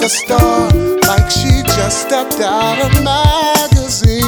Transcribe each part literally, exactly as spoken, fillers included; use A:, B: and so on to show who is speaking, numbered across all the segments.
A: a star, like she just stepped out of magazine.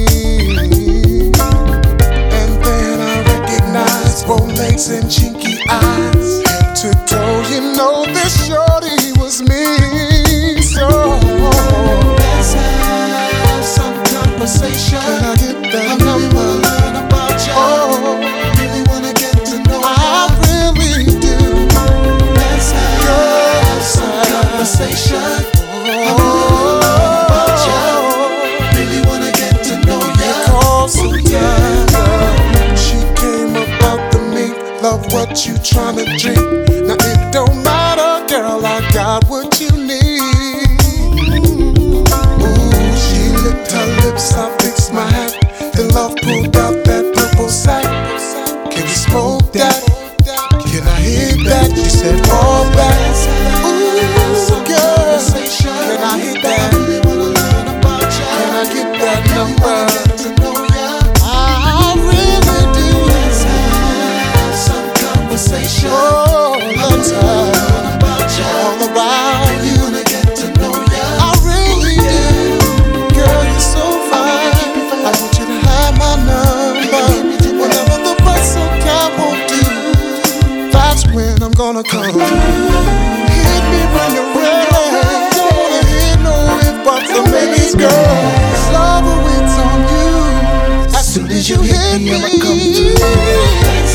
A: And then I recognized both legs and chinky eyes. Head to toe, you know this shorty was me. So let's have some conversation. Can I get that number? Learn about you. Oh, I really wanna get to know you. I really do. Let's have some conversation. Oh, about you. Really wanna get to know you. Because sometimes she came about the mink. Love what you tryna drink. Now it don't matter, girl. I got what you need. Ooh, she licked her lips, I fixed my hat. Then love pulled out that purple sack. Can you smoke that? Can I hear that? She said fall back. Ooh, girl, can I hit that? Can I get that number? I really do. Let's have some conversation. Oh, let's have all about you. I really do. Girl, you're so fine. I want you to have my number. Whenever the price of cab won't do, that's when I'm gonna come. Hit me when you're ready. Don't wanna hear no ifs, buts, or maybes, girl. Love waits on you. As soon as you hit me, I'ma come through.